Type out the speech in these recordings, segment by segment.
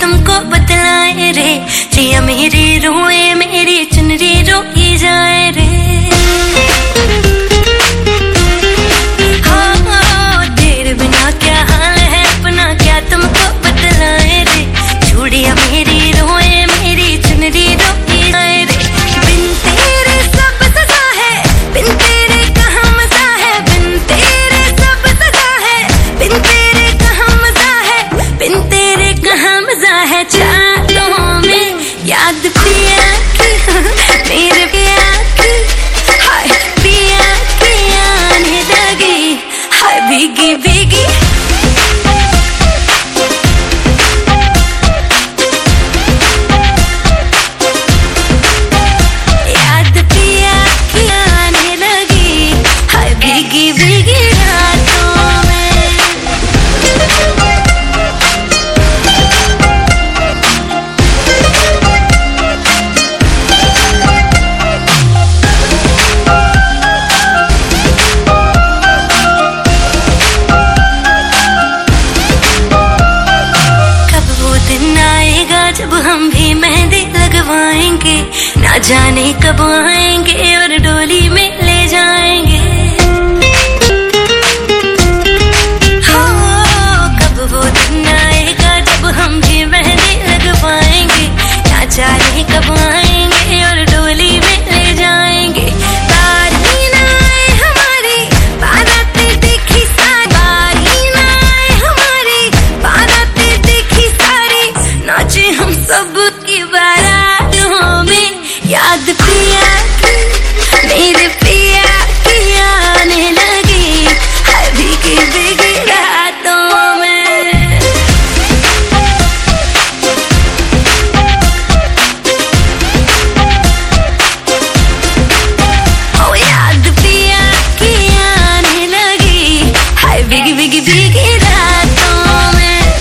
तुमको बतलाए रे, जिया मेरी रोए मेरी चुनरी रोई जाए रे। हाँ तेरे बिना क्या हाल है अपना, क्या तुमको बतलाए रे, चूड़िया मेरी रोए मेरी चुनरी रोई जाए रे। बिन तेरे सब सजा है, बिन तेरे कहाँ मजा है, बिन तेरे सब सजा है, बिन तेरे कहाँ मजा है, बिन तेरे कहाँ मजा है। चारों में याद पिया की, मेरे पिया की, हाय पिया की आने लगी, हाय भीगी भीगी। याद पिया की आने लगी, हाय भीगी भीगी रातों में। जब हम भी मेहंदी लगवाएंगे, ना जाने कब आएंगे और डोली में ले जाएंगे। हो कब वो दिन आएगा जब हम भी मेहंदी लगवाएंगे, ना जाने कब आएंगे और डोली में ले जाएंगे। बारी ना आए हमारी बारातें देखी सारी, बारी ना आए हमारी बारातें देखी सारी, नाचे हम सब की बारातों में। याद पिया की, मेरे पिया की आने लगी, हाय भीगी भीगी रातों में। ओ याद पिया की आने लगी, हाय भीगी भीगी भीगी रातों में।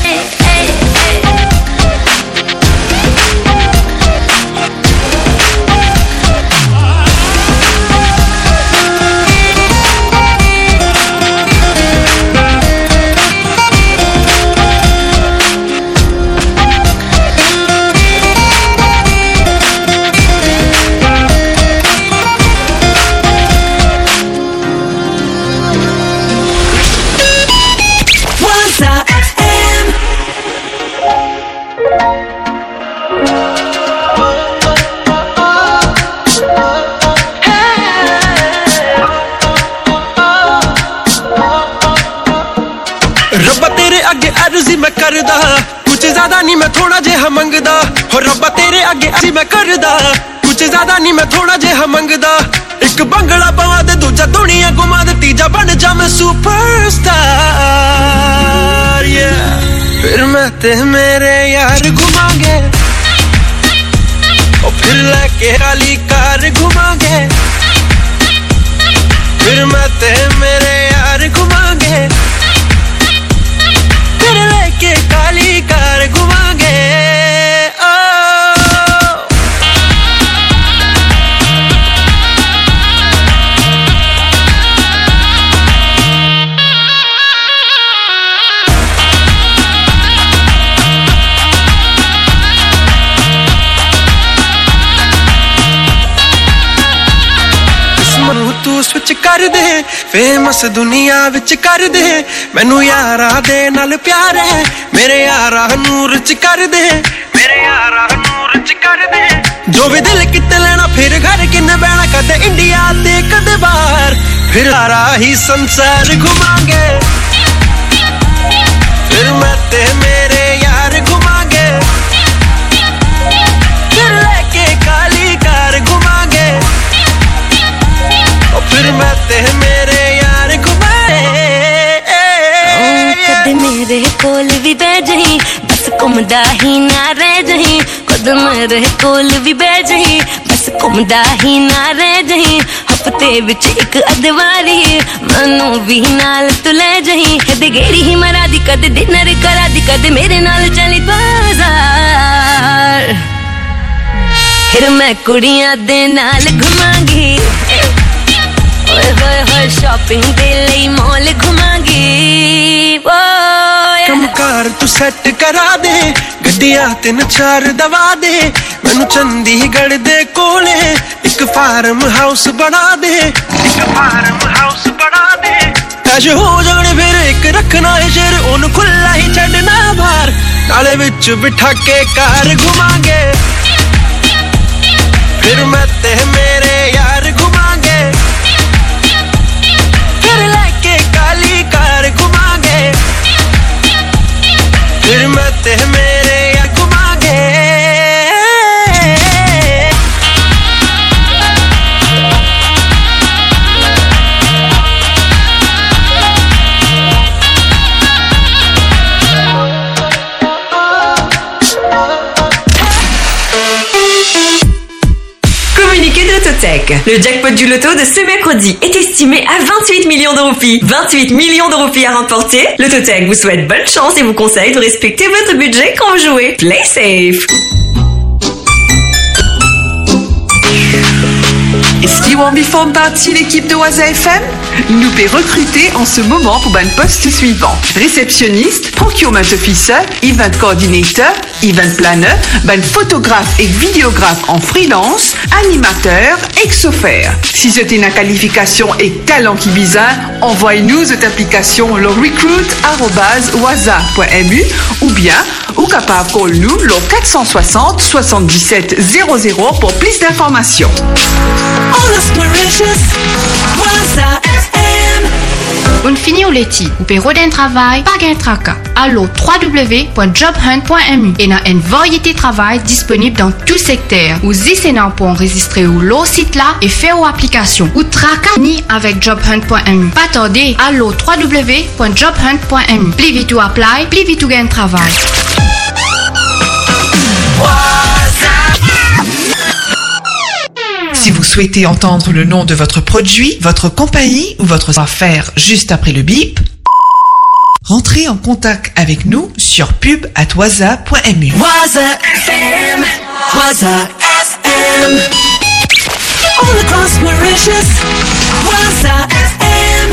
रब्बा तेरे अगे अर्जी मैं करदा, कुछ ज्यादा नहीं मैं थोड़ा जेहा मंगदा। हो रब्बा तेरे अगे अर्जी मैं करदा, कुछ ज्यादा नहीं मैं थोड़ा जेहा मंगदा। एक बंगला पवा दे, दूजा दुनिया घुमा दे, तीजा बन जा मैं सुपरस्टार। फिर मैं ते मेरे यार घुमांगे, और फिर लेके काली कार घुमांगे। फिर मैं ते मेरे यार घुमांगे, फिर लेके काली कार घुमांगे। तू स्विच कर दे, फेमस दुनिया विच कर दे, मैनू यारा दे नाल प्यार है, मेरे यारा नूर च कर दे, मेरे यारा नूर च कर दे। जो भी दिल किते लेना, फिर घर किन्ने बहना, कदे इंडिया ते कदे बाहर, फिर सारा ही संसार घुमांगे। फिर मैं ते मेरे यार घुमांगे, फिर लेके काली कार घुमांगे, फिर मैं ते मेरे यार घुमाए। कद मेरे कोल भी बह जही, बस घुमदा ही ना रह जही, कद मेरे कोल भी बह जही, बस घुमदा ही ना रह जही। हफ्ते विच एक अदवारी मनु भी नाल तू ले जही, कदे गेड़ी ही मरा दी, कदे डिनर करा दी, कदे मेरे नाल चली बाजार। फिर मैं कुड़ियां दे नाल घुमांगी, होए शॉपिंग दे लई मॉल घुमांगी। कम कार तू सेट करा दे, ਗੱਡੀਆਂ 3-4 ਦਵਾ ਦੇ ਮੈਨੂੰ ਚੰਡੀਗੜ੍ਹ ਦੇ ਕੋਲੇ ਇੱਕ ਫਾਰਮ ਹਾਊਸ ਬਣਾ ਦੇ ਐਸ਼ ਹੋ ਜਾਣੇ ਫਿਰ ਇੱਕ ਰੱਖਣਾ ਏ ਸ਼ੇਰ ਉਹਨੂੰ ਖੁੱਲਾ ਹੀ ਛੱਡਣਾ ਬਾਹਰ ਨਾਲੇ ਵਿੱਚ ਬਿਠਾ ਕੇ ਕਾਰ ਘੁਮਾਂਗੇ ਫਿਰ ਮੈਂ ਤੇ ਮੇਰੇ ਯਾਰ ਘੁਮਾਂਗੇ ਫਿਰ ਲੈ ਕੇ ਕਾਲੀ ਕਾਰ ਘੁਮਾਂਗੇ ਫਿਰ ਮੈਂ ਤੇ ਮੇਰੇ ਯਾਰ ਘੁਮਾਂਗੇ Le jackpot du loto de ce mercredi est estimé à 28 millions de roupies. 28 millions de roupies à remporter. Le Totec vous souhaite bonne chance et vous conseille de respecter votre budget quand vous jouez. Play safe. Est-ce qu'ils vont faire partie l'équipe de Waza FM? Nous peut recruter en ce moment pour un poste suivant. Réceptionniste, procurement officer, event coordinator, event planner, photographe et vidéographe en freelance, animateur, ex-offert. Si c'est une qualification et talent qui bizarre, envoyez-nous cette application le recruit@waza.mu ou bien ou capable call nous le 460 77 00 pour plus d'informations. Un fini ou leti, ou peut roder un travail, pas gain tracas. Allo www.jobhunt.mu et n'a une variété de travail disponible dans tout secteur. Ou zissénan pour enregistrer ou l'au site là et faire ou application. Ou tracas ni avec jobhunt.mu. Pas tarder, allo www.jobhunt.mu. Plus vite ou apply, plus vite ou gain travail. Si vous souhaitez entendre le nom de votre produit, votre compagnie ou votre savoir-faire juste après le bip, rentrez en contact avec nous sur pub@waza.mu. Waza FM, Waza FM. All across Mauritius, Waza FM.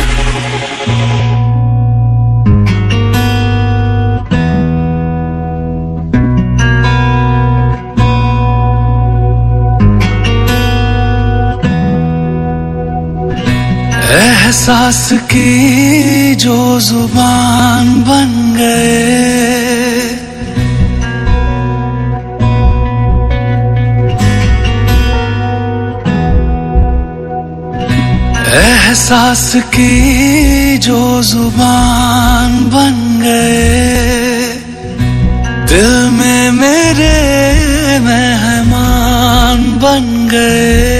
एहसास की जो जुबान बन गए एहसास की जो जुबान बन गए दिल में मेरे मेहमान बन गए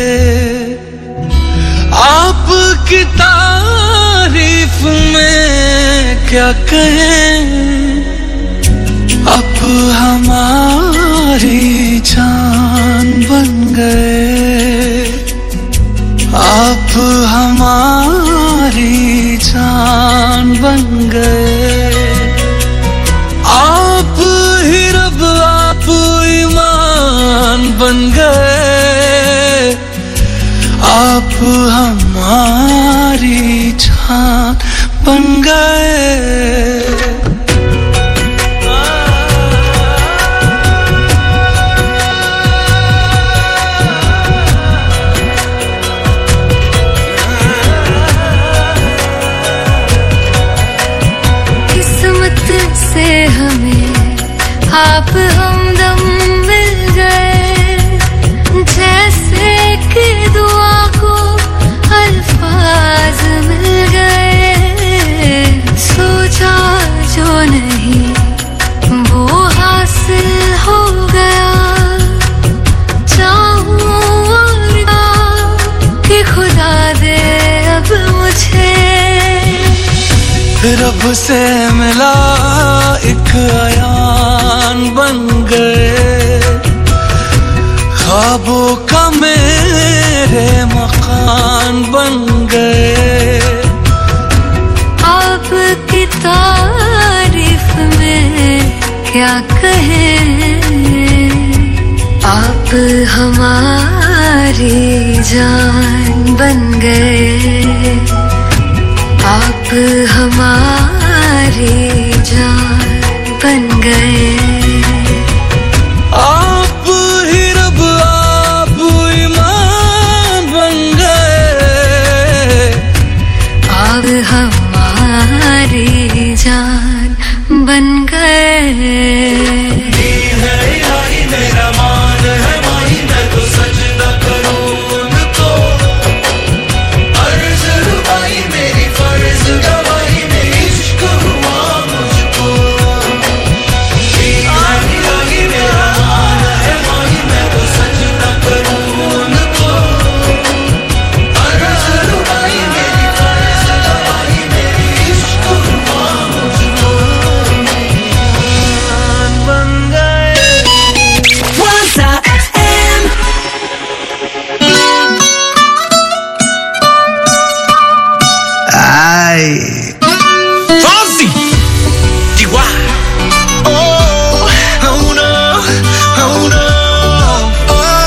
आपकी तारीफ में क्या कहें अब हमारी जान बन गए अब हमारी जान बन गए आप ही रब आप ईमान बन गए आप हमारी जान बन गए किस्मत से हमें आप हमदम मिल गए जैसे कि दुआ को अल्फाज मिल गए सोचा जो नहीं वो हासिल हो गया चाहूं और कि खुदा दे अब मुझे रब से मिला एक अयान बन गए ख्वाबों का मेरे मकान बन गए आपकी तारीफ में क्या कहें आप हमारी जान बन गए आप हमारी जान बन गए जान बन गए मेरा मान है माही मैं तो सजदा करूं उनको अर्ज रुबाई मेरी फर्ज गवाही मेरी इश्क हुआ मुझको मेरा मान है माही मैं तो सजदा करूं उनको अर्ज रुबाई मेरी फर्ज गवाही मेरी इश्क हुआ मुझको बन गए Waza FM. Ay. Fonsi. Chihuahua. Oh, oh no, oh no. Oh.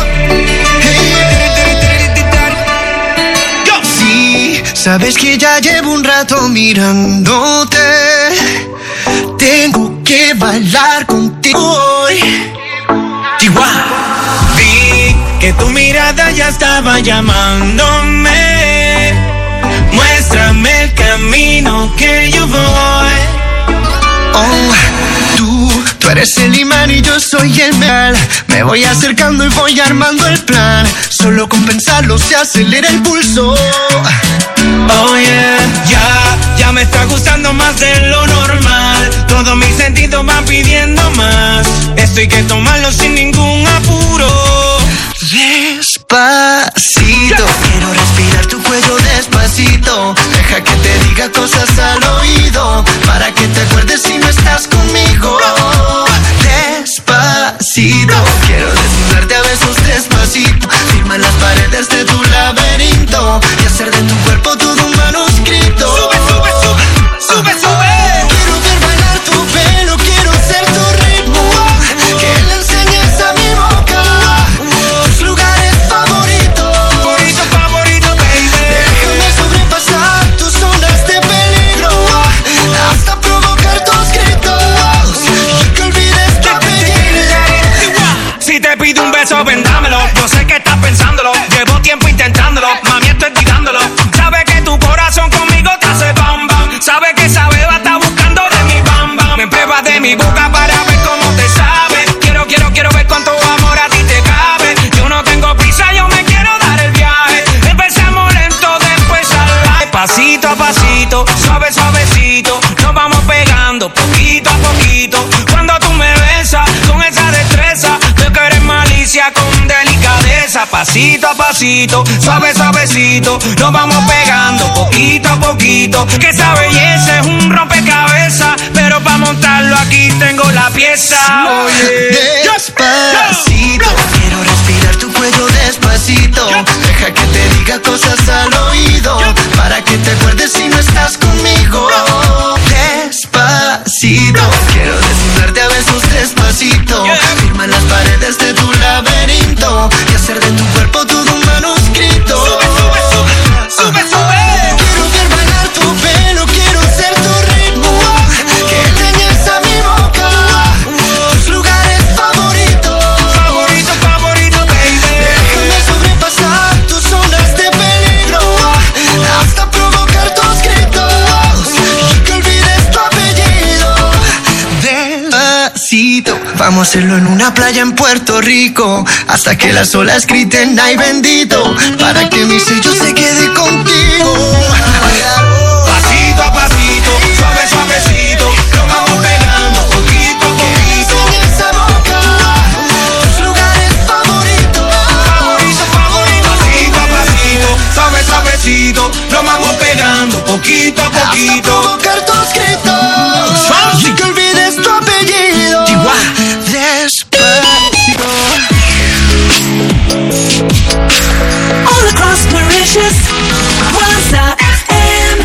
Yo. Sí, sabes que ya llevo un rato mirándote. Tengo que bailar contigo hoy. Chihuahua. Vi que tu mirada ya estaba llamándome. Muéstrame el camino que yo voy. Oh, tú eres el imán y yo soy el metal. Me voy acercando y voy armando el plan. Solo con pensarlo se acelera el pulso. Oh yeah, ya me está gustando más de lo normal. Todos mis sentidos van pidiendo más. Esto hay que tomarlo sin ningún apuro. Despacito, quiero respirar tu cuello despacito. Deja que te diga cosas al oído, para que te acuerdes si no estás conmigo. Despacito, quiero desnudarte a besos despacito. Firma en las paredes de tu laberinto y hacer de tu cuerpo todo un manuscrito. Sube, sube, sube, sube, sube. Quiero ver bailar tu pelo, quiero ser tu ritmo. Que le enseñes a mi boca tus lugares favoritos. Favorito, favorito, baby. Déjame sobrepasar tus zonas de peligro hasta provocar tus gritos y que olvides tu apellido. Si te pido un beso, vendámelo. Yo sé que estás pensándolo. Llevo tiempo intentándolo. Mami, estoy tirándolo. Sabe que tu corazón conmigo te hace bam bam. Sabe que esa beba está buscando de mi bam bam. Me pruebas de mi boca para ver cómo te sabe. Quiero ver cuánto amor a ti te cabe. Yo no tengo prisa, yo me quiero dar el viaje. Empezamos lento, después salvaje. Pasito a pasito, suave, suavecito. Nos vamos pegando poquito a poquito. Cuando tú me besas con esa destreza, veo que eres malicia con delicadeza. Pasito a pasito, suave, suavecito. Nos vamos pegando poquito a poquito. Que esa belleza es un rompecabezas, pero para montarlo aquí tengo la pieza. Despacito, quiero respirar tu cuello despacito. Deja que te diga cosas al oído, para que te acuerdes si no estás conmigo. Despacito, quiero desnudarte a besos despacito. Firma en las paredes de tu laberinto y hacer de tu cuerpo todo un manuscrito. Sube, sube, sube, sube, sube. Quiero ver bailar tu pelo, quiero ser tu ritmo. Que enseñes a mi boca tus lugares favoritos. Favorito, favorito, baby. Déjame sobrepasar tus zonas de peligro hasta provocar tus gritos y que olvides tu apellido. Despacito, vamos a hacerlo en una playa en Puerto Rico hasta que las olas griten ay bendito, para que mi sello se quede contigo. Pasito a pasito, suave, suavecito. Nos vamos pegando poquito a poquito. Enseñes a boca tus lugares favoritos. Favorito, favorito. Pasito a pasito, suave, suavecito. Nos vamos pegando poquito a Hasta poquito. provocar tus gritos y que olvides tu apellido. Despacito. All across Mauritius. Waza FM.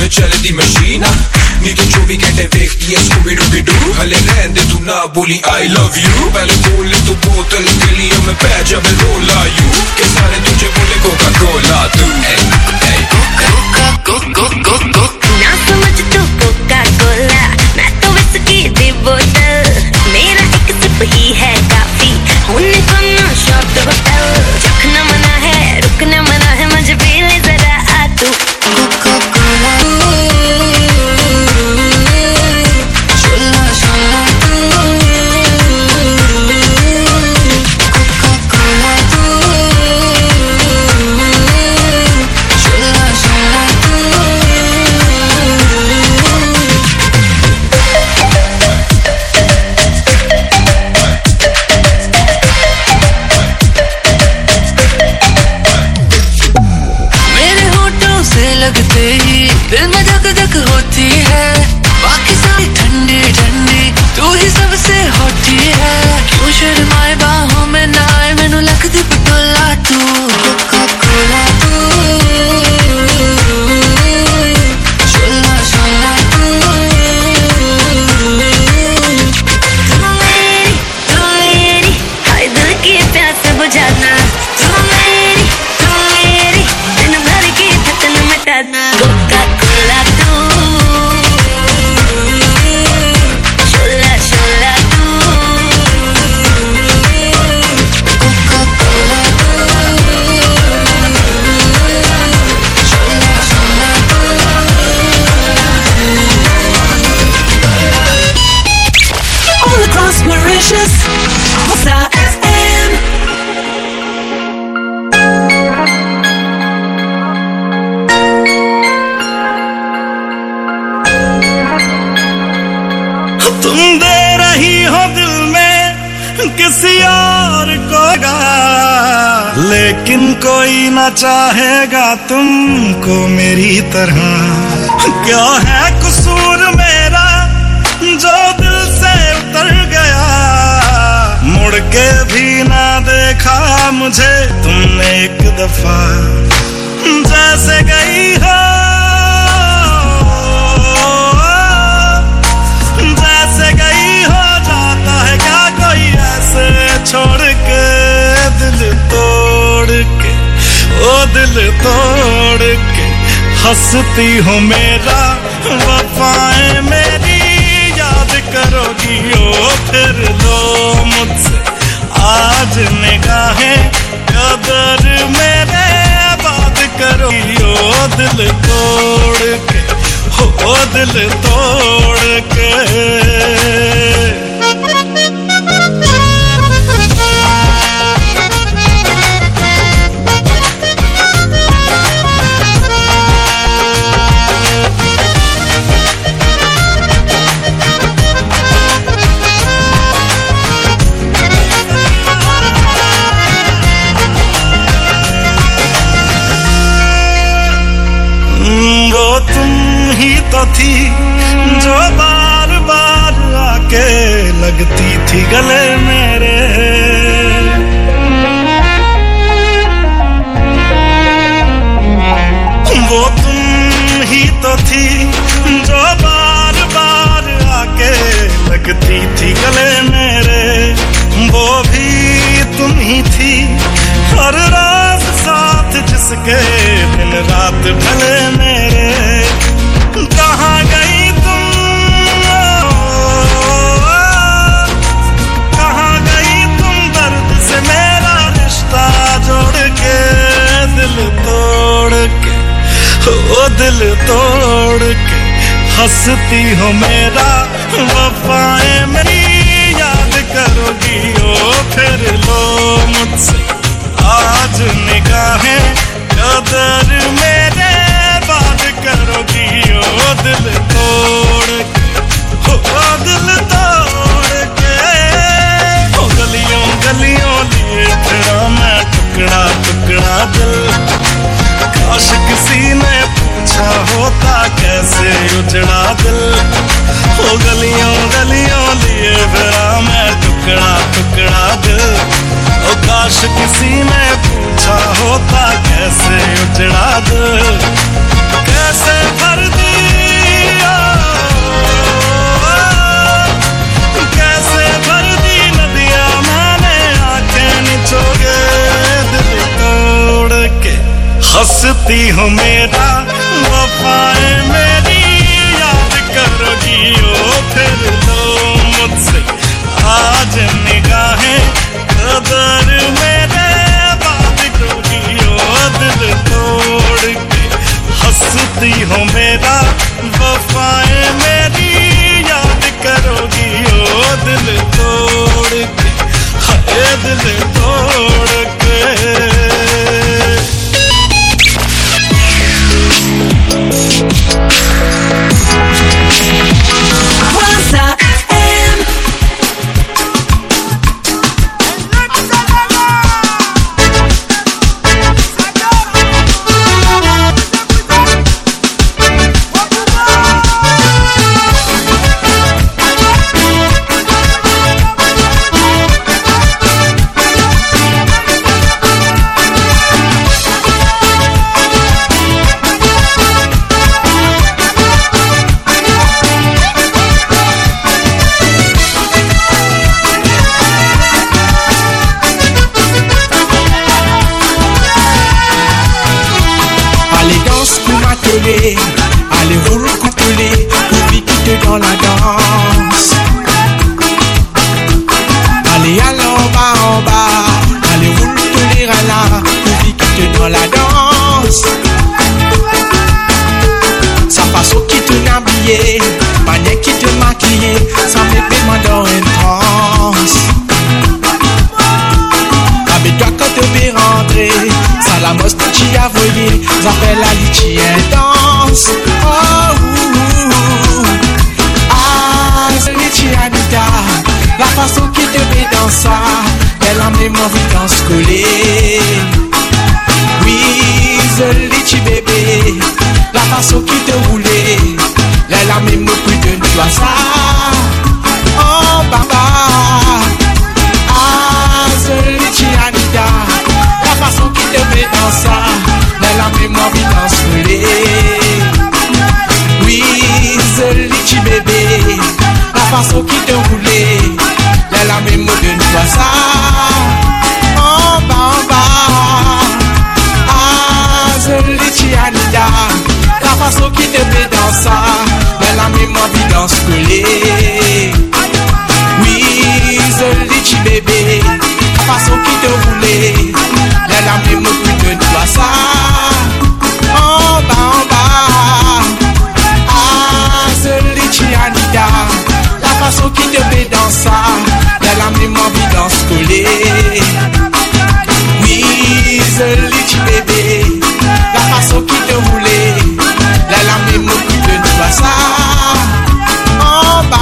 चलदी machine नी तो 24 घंटे देखती है Scooby डूबी do हले रहने तू ना बोली आई लव यू पहले बोल तू बोतल के लिए मैं पै जब रोला यू के सारे तुझे बोले कोका कोला तू ना समझ तू कोका कोला मैं तो विस्की दी बोतल मेरा एक सिप ही है काफी होने को ना शॉट होटल चखना मना है रुकना मना है मुझे भी ले जरा आ तू कोका कोला शोला शोला कोका कोला शोला शोला लगते ही दिल में धक धक होती है बाकी सारी ठंडी ठंडी तू ही सबसे होती है क्यों शर्माए बाहों में ना आए मैनू लगती पटोला तू कोका कोला तू शोला शोला तू मेरी हाय दिल की प्यास बुझाना तू मेरी दिन भर की थकन मिटाना कोका कोला तू शोला शोला तू कोका कोला शोला शोला All across Mauritius, Waza FM. तुम दे रही हो दिल में किसी और को लेकिन कोई ना चाहेगा तुमको मेरी तरह क्या है कसूर मेरा जो दिल से उतर गया मुड़ के भी ना देखा मुझे तुमने एक दफा जैसे गई हो जैसे गई हो जाता है क्या कोई ऐसे छोड़ के दिल तोड़ के ओ दिल तोड़ के हंसती हो मेरा वफाएं मेरी याद करोगी ओ फिर लो मुझसे आज निगाहें कदर मेरे बात करोगी ओ दिल तोड़ के ओ दिल तोड़ के वो तुम ही तो थी जो बार बार आके लगती थी गले मेरे वो तुम ही तो थी जो बार बार आके लगती थी गले मेरे वो भी तुम ही थी हर रात साथ जिसके दिन रात भले मेरे कहाँ गई तुम कहाँ गई तुम दर्द से मेरा रिश्ता जोड़ के दिल तोड़ के ओ दिल तोड़ के हंसती हो मेरा वफाएं मेरी याद करोगी ओ फिर लो मुझसे आज निगाहें कदर मेरे बात करोगी ओ दिल तोड़ के ओ दिल तोड़ के ओ गलियों गलियों लिए तेरा मैं टुकड़ा टुकड़ा दिल काश किसी ने पूछा होता कैसे उजड़ा दिल ओ गलियों गलियों लिए तेरा मैं टुकड़ा टुकड़ा दिल ओ काश किसी ने पूछा होता कैसे उजड़ा दिल कैसे भर दिया हो मेरा वफाएं मेरी याद करोगी ओ फिर लो मुझसे आज निगाहें कदर मेरे बात करोगी ओ दिल तोड़ के हंसती हो मेरा वफाएं मेरी याद करोगी ओ दिल तोड़ के हाय दिल तोड़ के allez vous le coupeler, vous piquez dans la danse. Allez en bas, allez vous le tolérer là, vous piquez dans la danse. Ça passe au qui te n'habillé, manière qui te maquillé, ça me fait dans une transe. Avec toi quand tu veux rentrer, ça la mosse qui a volé, j'appelle la litchi intense. Oh, ah, c'est litchi Anita, la façon qui te met dans ça, elle a même envie d'en se coller. Oui, c'est litchi bébé, la façon qui te roulait, elle a même plus de toi ça. Oh, baba, ah, c'est litchi Anita, la façon qui te met dans ça, elle a même envie d'en se coller. Oui, c'est litchi bébé, la façon qui te roulait, elle a même de toi ça. Oh, baba, ah, c'est litchi Anita, la façon qui te met dans ça, elle a même envie d'en se coller. Oui, c'est litchi bébé, la façon qui te roulait, elle a même plus de toi ça. En bas, ah, c'est litchi Anita, la façon qui te met dans ça, elle a même envie d'en se coller. Oui, c'est litchi bébé, la façon qui te roulait, elle a même plus de toi ça. En bas,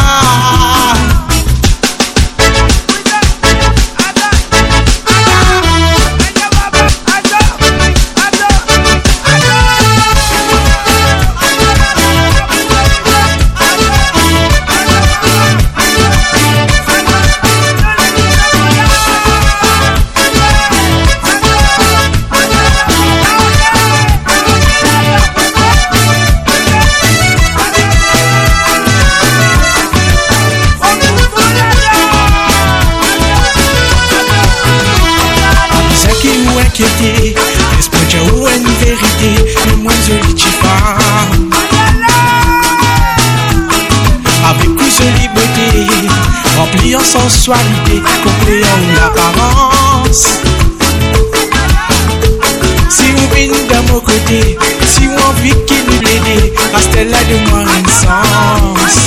espère ou une vérité, mais moi je l'ai femme. Avec plus de liberté, rempli en sensualité, complet en l'apparence. Si vous venez de mon côté, si vous envie qu'il nous l'aide, restez là de moi un sens.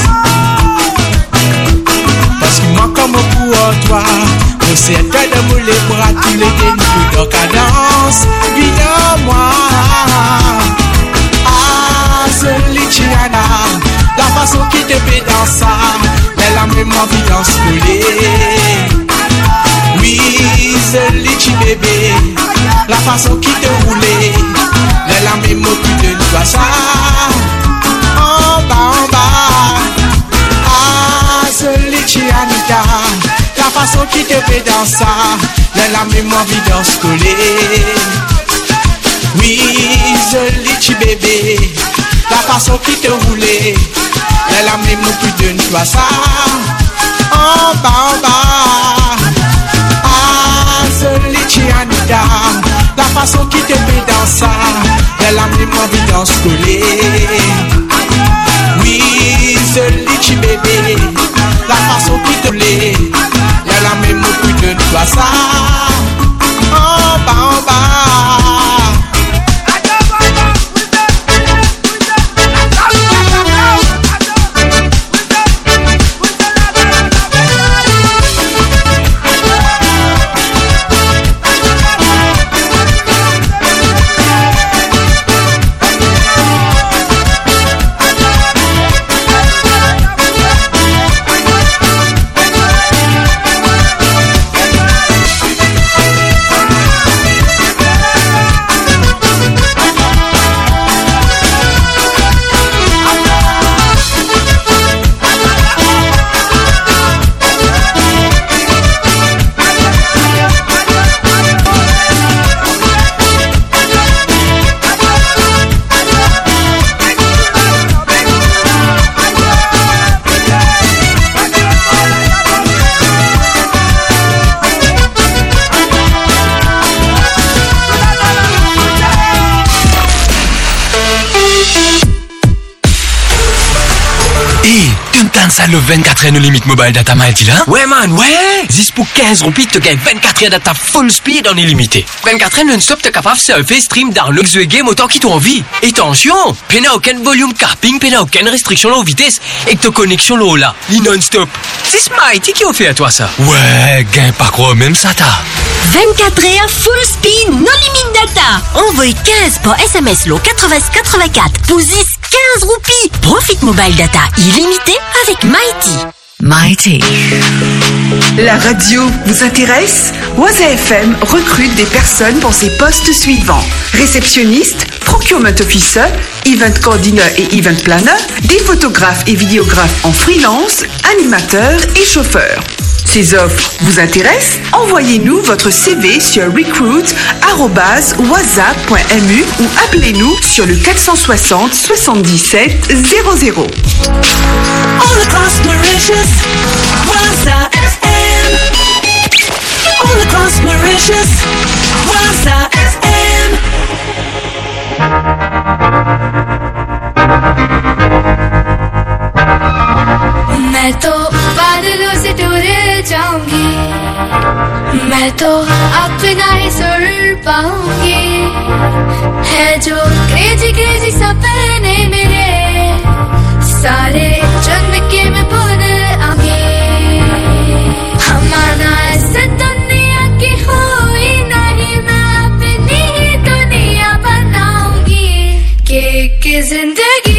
Parce qu'il manque comme pour toi, c'est toi de me les bras, tous les dénis de cadence. Viens moi, ah, c'est litchi Anna, la façon qui te fait dans ça, elle a même envie d'en se coller. Oui, c'est litchi bébé, la façon qui te roulait, elle a même plus de toi ça. En bas, ah, c'est litchi Anita, la façon qui te fait dans ça, elle a même envie d'en se coller. Oui, c'est litchi bébé, la façon qui te roulait, elle a même plus de toi ça. En bas, ah, c'est litchi Anita, la façon qui te fait dans ça, ambiance collée. Oui, c'est Litchi bébé, la façon qui te plaît. Y'a la même plus de toi ça. En bas. Ça le 24 no limit mobile data mighty là? Ouais man, ouais! 10 pour 15 roupies, tu gagnes 24 data full speed en illimité. 24 non-stop, t'es capable de surfer, stream, download, jouer game autant qu'il t'en envie. Et attention, pena aucun volume capping, pena aucune restriction de vitesse et que ta connexion là, li non-stop. C'est Smighty qui a fait à toi ça. Ouais, gain pas quoi même ça t'as. 24 heures full speed, no limit data. Envoie 15 par SMS lo 8084 pour 10 15 roupies. Profite mobile data illimité avec Mighty. Mighty. La radio vous intéresse? Waza FM recrute des personnes pour ces postes suivants. Réceptionniste, procurement officer, event coordinateur et event planner, des photographes et vidéographes en freelance, animateurs et chauffeurs. Ces offres vous intéressent? Envoyez-nous votre CV sur recruit@waza.mu ou appelez-nous sur le 460 77 00. All across Mauritius, Waza FM. All across Mauritius, Waza FM. मैं तो बादलों से tour जाऊंगी, मैं तो अपना ही सुर पाऊंगी। है जो क्रेजी क्रेजी सपने मेरे, सारे चुन के मैं भूल आऊंगी। हमारा इस दुनिया की हुई नहीं, मैं अपनी दुनिया बनाऊंगी। कि जिंदगी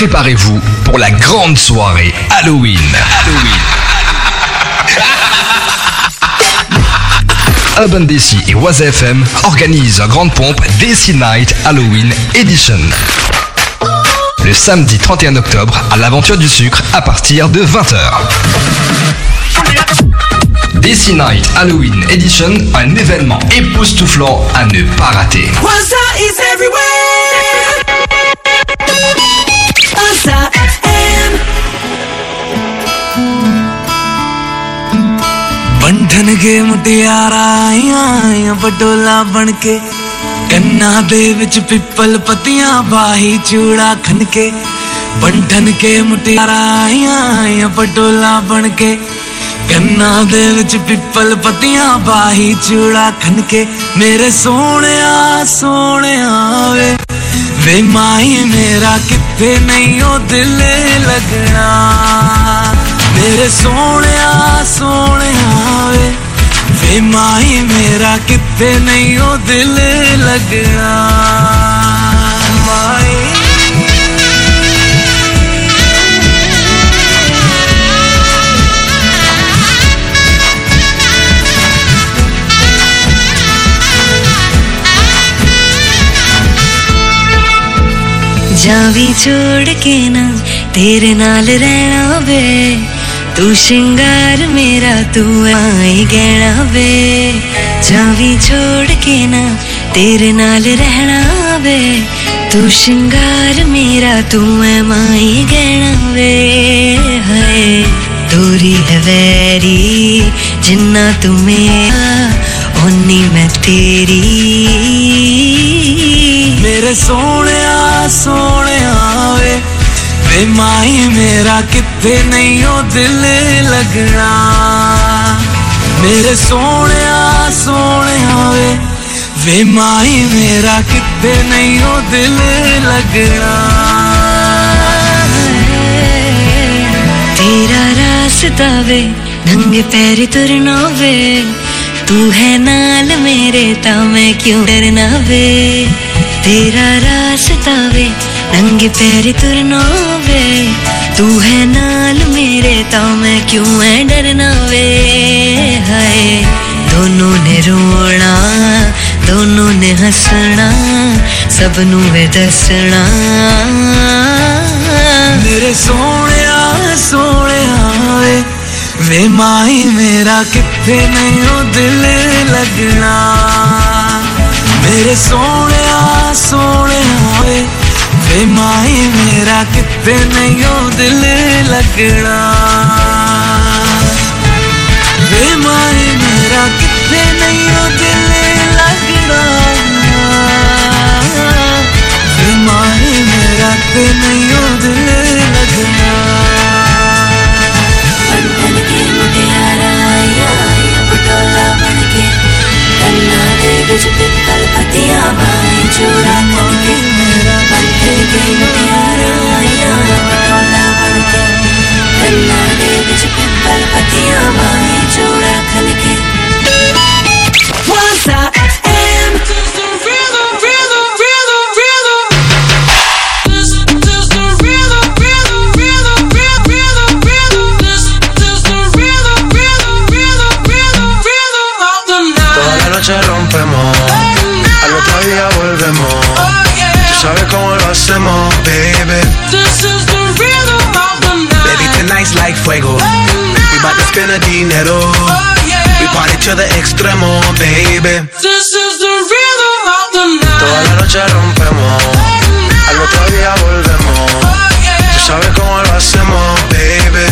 préparez-vous pour la grande soirée Halloween. Urban DC et Waza FM organisent en grande pompe DC Night Halloween Edition. Le samedi 31 octobre à l'Aventure du Sucre à partir de 20h. DC Night Halloween Edition, un événement époustouflant à ne pas rater. Waza is everywhere. Waza FM. बंधन के मुटियारा आया पटोला बनके कन्ना दे विच पिपल पतियां बाही चूड़ा खनके बंधन के मुटियारा आया पटोला बनके कन्ना दे विच पिपल पतियां बाही चूड़ा खनके मेरे सोहणिया सोहणिया वे माई मेरा किथे नहीं ओ दिल लगना मेरे सोहणिया सोहणिया वे माई मेरा किथे नहीं ओ दिल लगना माई जावी छोड़ के ना तेरे नाल रहना वे तू श्रृंगार मेरा तू आई गहना वे जावी छोड़ के ना तेरे नाल रहना वे तू श्रृंगार मेरा तू है माई गहना वे हाय दूरी है वैरी जिन्ना तू मेरा ओनी मैं तेरी मेरे सोहणिया सोहणिया वे माई मेरा किथे नहीं ओ दिल लगना मेरे सोहणिया सोहणिया वे माई मेरा किथे नहीं ओ दिल लगना तेरा रास्ता वे नंगे पैर तुरना वे तू है नाल मेरे ता मैं क्यों डरना वे तेरा रास्ता वे नंगे पैर तुरना वे तू है नाल मेरे ता मैं क्यों है डरना वे हाय दोनों ने रोना दोनों ने हंसना सबनू वे दसना मेरे सोहणिया सोहणिया वे माई मेरा किथे नहीं ओ दिल लगना मेरे सोहणिया सोहणिया वे माई मेरा किथे नहीं ओ दिल लगना वे माई मेरा किथे नहीं ओ दिल लगना वे माई मेरा किथे नहीं ओ दिल लगना बंधन के मुटियारा आया पटोला बनके कन्ना दे विच पिपल पतियां बाही चूड़ा खनके बंधन के मुटियारा आया पटोला बनके कन्ना दे विच पिपल पतियां बाही चूड़ा खनके Waza FM. Toda la noche rompemos, al otro día volvemos. Tú sabes cómo lo hacemos, baby. Baby, tonight's like fuego. We bout to spend the dinero. We party to the extremo, baby. Toda la noche rompemos, al otro día volvemos. Tú sabes cómo lo hacemos, baby.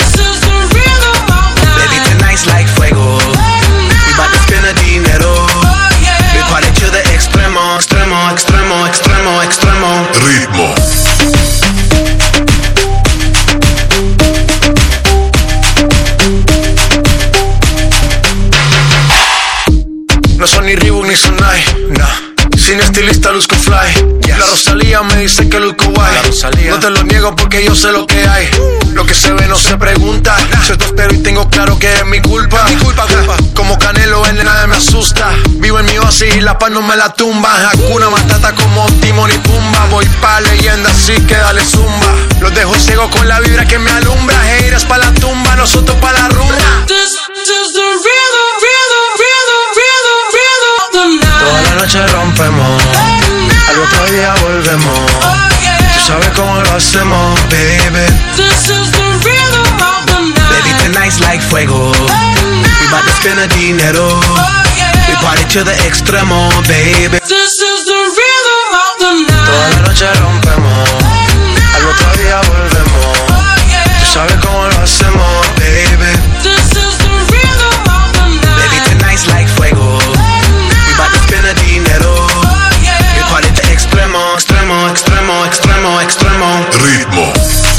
Baby, tonight's like fuego. We bout to spend the dinero. We party to the extremo, extremo, extremo, extremo, extremo. Ritmo. No son ni Reebok ni Sonai, nah. Sin estilista luzco fly. La Rosalía me dice que luzco guay. No te lo niego porque yo sé lo que hay. Lo que se ve no se pregunta. Soy tostero y tengo claro que es mi culpa. Como Canelo en nada me asusta. Vivo en mi oasis y la paz no me la tumba. Hakuna Matata como Timon y Pumba. Voy pa' leyenda así que dale zumba. Los dejo ciego con la vibra que me alumbra. Heiras pa' la tumba, nosotros pa' la rumba. This is the rhythm, rhythm, rhythm, rhythm, rhythm of the night. Toda la noche rompemos, al otro día volvemos. Tú sabes cómo lo hacemos, baby. This is the rhythm of the night. Baby, tonight's like fuego. We bout to spend the dinero. We party to the extremo, baby. This is the rhythm of the night. Toda la noche rompemos, al otro día volvemos. Tú sabes cómo lo hacemos, baby. This is the rhythm of the night. Baby, tonight's like fuego. We bout to spend the dinero. We party to extremo, extremo, extremo, extremo, extremo. Ritmo.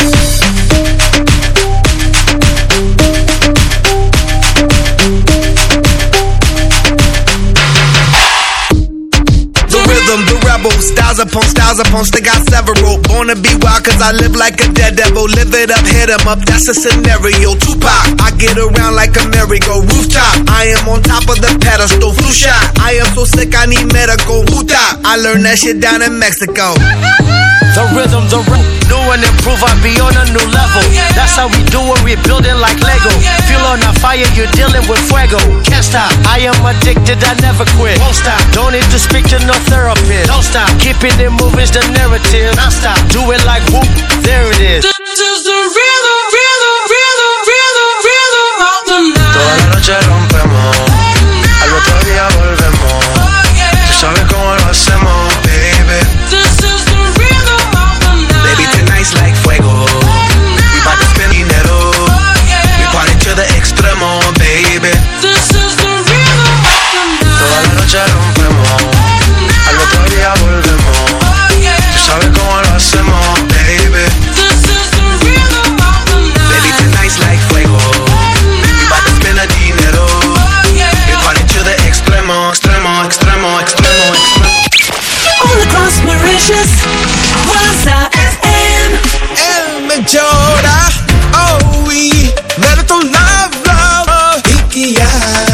The rebel, styles upon still got several. Born to be wild cause I live like a dead devil. Live it up, hit 'em up, that's a scenario. Tupac, I get around like a merry-go rooftop. I am on top of the pedestal, flu shot. I am so sick I need medical. Huta, I learned that shit down in Mexico. The rhythm, new and improve, I be on a new level. That's how we do it, we building like Lego. Feel on a fire, you're dealing with fuego. Can't stop, I am addicted, I never quit. Won't stop, don't need to speak to no therapist. Don't stop, keeping it moving's the narrative. Non stop, do it like whoop, there it is. This is the rhythm, rhythm, rhythm, rhythm, rhythm of the night. Toda la noche rompemos, al otro día volvemos. Tú sabes cómo lo hacemos, baby. This is the rhythm of the night. Baby, tonight's like fuego. We bout to spend dinero. We party to the extremo, baby. This is the rhythm of the night. Toda la noche rompemos, al otro día volvemos. Tú sabes cómo lo hacemos, baby. This is the rhythm of the night. Baby, tonight's like fuego. We bout to spend the dinero. We party to the extremo, extremo, extremo, extremo, extremo. All across Mauritius, Waza FM. El me llora, oh oui, mere to love, love, ikiya.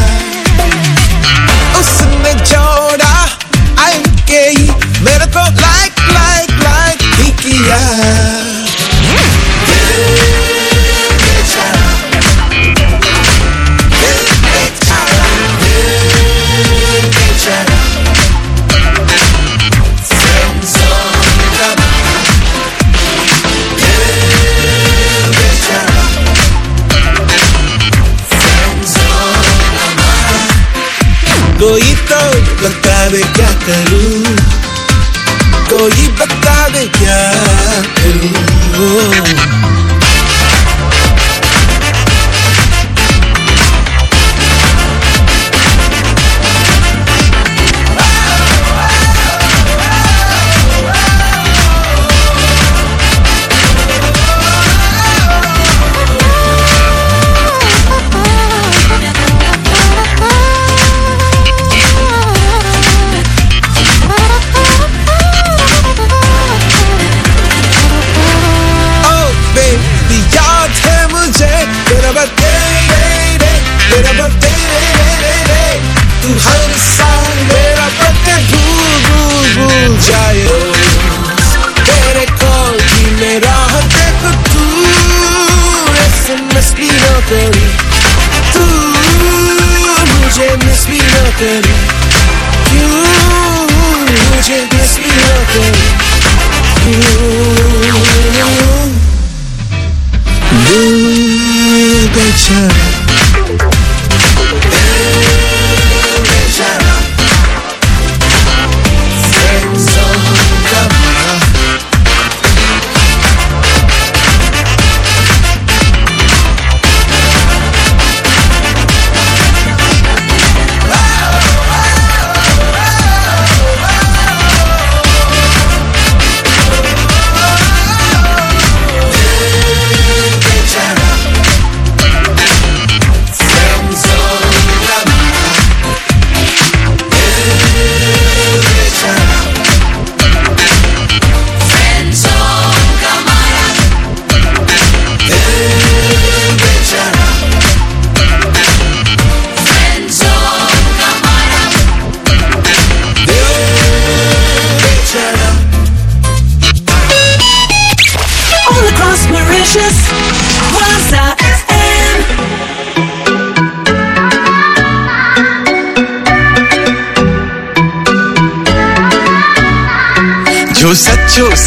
Usme llora, I'm gay, mere to like, ikiya. कोई तो बता दे क्या करूं, कोई बता दे क्या करूं. तू हर साल मेरा पत्ते भूल जाए. तेरे कॉल की मेरा देखो तू, SMS भी न करी तू, मुझे मिस भी न करी. क्यों मुझे मिस भी न करी. बेचारा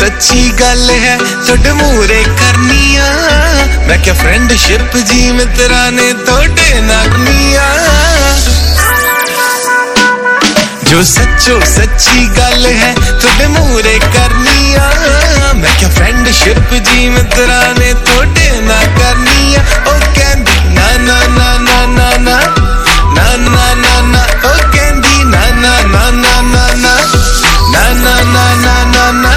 सच्ची गल है थोड़े मूरे करनिया मैं क्या फ्रेंडशिप जी मित्रा ने थोड़े नागनिया जो सच्चो सच्ची गल है थोड़े मूरे करनिया मैं क्या फ्रेंडशिप जी मित्रा ने थोड़े ना करनिया ओ कहंदी ना ना ना ना ना ना ना ना ना ना ओ कहंदी ना ना ना ना ना ना ना ना ना ना ना ना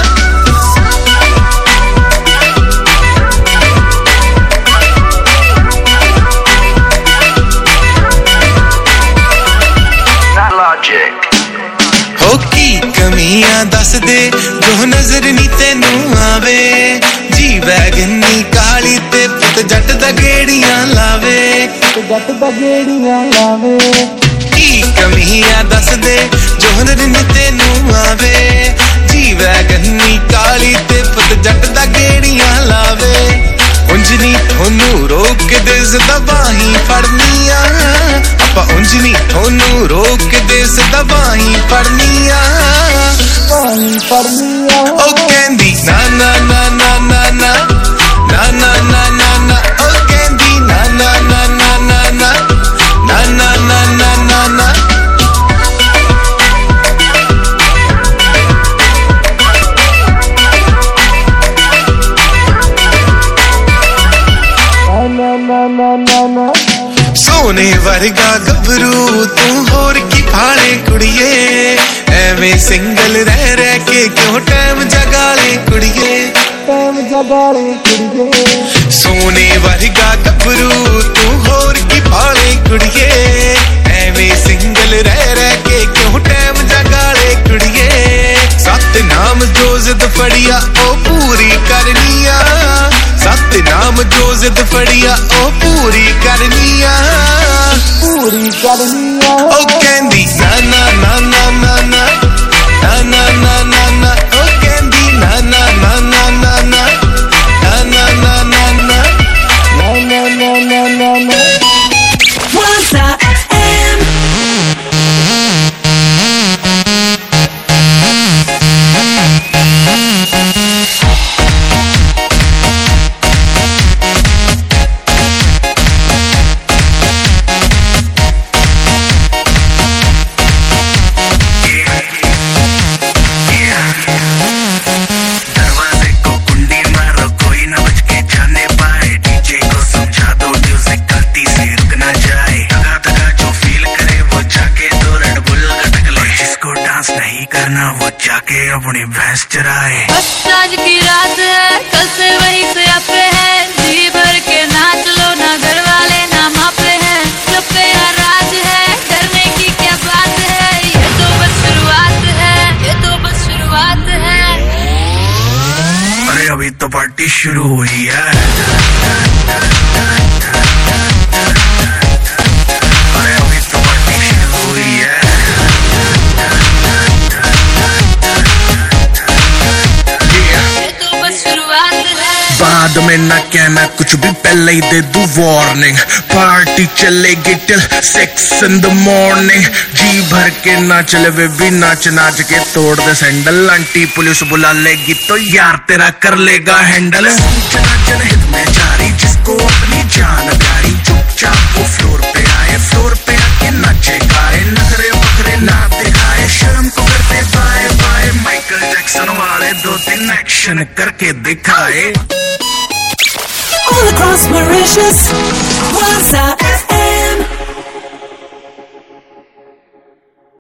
कमियां दस दे जो नजर नी तेनू आवे जी वैगनी काली ते पुत जट दा गेड़ियां लावे जट दा गेड़ियां लावे की कमियां दस दे जो नजर नी तेनू आवे जी वैगनी काली ते पुत जट दा गेड़ियां लावे उंजनी थोनू रोक दे दबाही फड़निया आपा उंजनी थोनू रोक दे दबाही फड़निया ओ कहंदी ना ना ना ना ना ना ना ना ना ना ना ओ कहंदी ना ना ना ना ना ना ना ना ना ना ना ना सोने वर्गा गबरू तू होर की फाड़े कुड़िए एवें सिंगल रह रह के क्यों टाइम जगाले कुड़िए टाइम जगाले कुड़िए सोने वर्गा गबरू तू होर की फाड़े कुड़िए एवें सिंगल रह रह के क्यों टाइम जगाले कुड़िए सत नाम जो जिद फड़िया ओ पूरी करनिया सत नाम जो जिद फड़िया ओ पूरी करनिया ओ कहंदी ना ना ना ना ना ना ना ना ना ना ना ओ कहंदी ना ना ना ना ना ना ना ना ना ना ना ना ना ना ना ना Waza FM करना वो जाके अपनी भैंस चराए बस आज की रात है कल से वही से आपे है जी भर के नाच लो ना घर वाले ना मापे हैं सब पे राज है डरने की क्या बात है ये तो बस शुरुआत है ये तो बस शुरुआत है अरे अभी तो पार्टी शुरू हुई है अरे अभी तो पार्टी शुरू हुई है बाद में ना कहना कुछ भी पहले ही दे दूं वार्निंग पार्टी चलेगी टिल 6 in the morning जी भर के नाच ले वे भी नाच नाच के तोड़ दे सैंडल आंटी पुलिस बुला लेगी तो यार तेरा कर लेगा हैंडल जनहित में जारी जिसको अपनी जान प्यारी चुपचाप वो फ्लोर पे आके नाचे गाए नखरे वखरे ना दिखाए शर्म को करते बाय बाय माइकल जैक्सन वाले 2-3 एक्शन करके दिखाए All across Mauritius, Waza